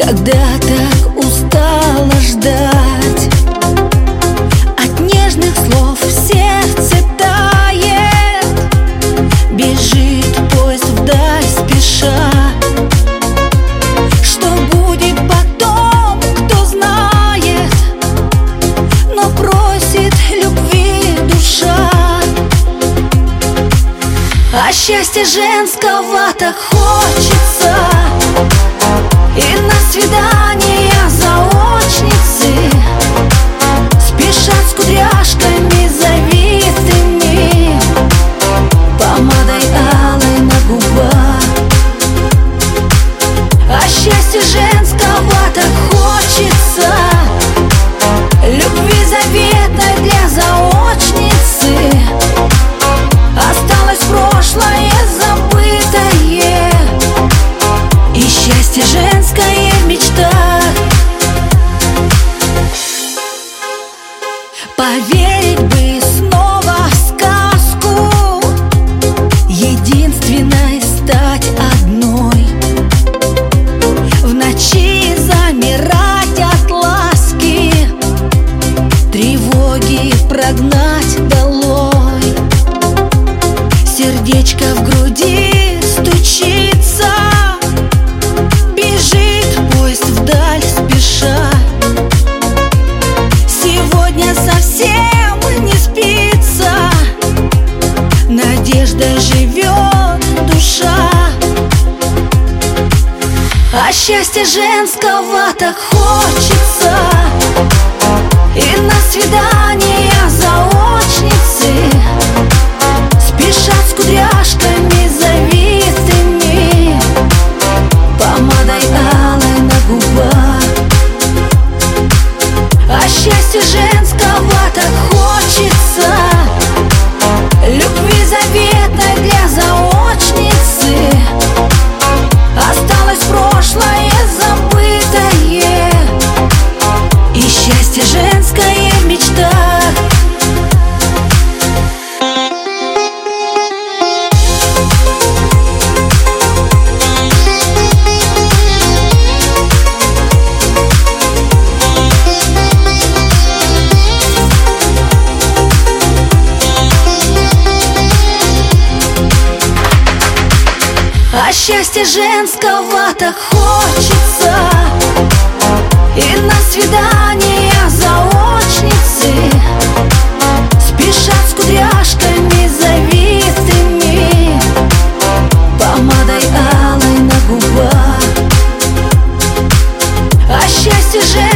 Когда так устала ждать, от нежных слов сердце тает, бежит поезд вдаль спеша. Что будет потом, кто знает, но просит любви душа. А счастья женского так хочется, и на свидания заочницы спешат с кудряшками завитыми, помадой алой на губах. А счастья женского так хочется, любви заветной для заочницы. Осталось прошлое забытое, и счастье женское в мечтах. Поверить бы снова в сказку, единственной стать одной, в ночи замирать от ласки, тревоги прогнать долой. Сердечко в груди стучится, бежит поезд вдаль спеша. Сегодня совсем не спится, надежда живет душа. А счастья женского так хочется, и на свидания заочницы спешат с кудряшками завитыми, помадой алой на губах. А счастье женского так хочется, любви заветной для заочницы. Осталось прошлое забытое, и счастье женское в мечтах. А счастья женского так хочется, и на свидания заочницы спешат с кудряшками завитыми, помадой алой на губах. А счастье женского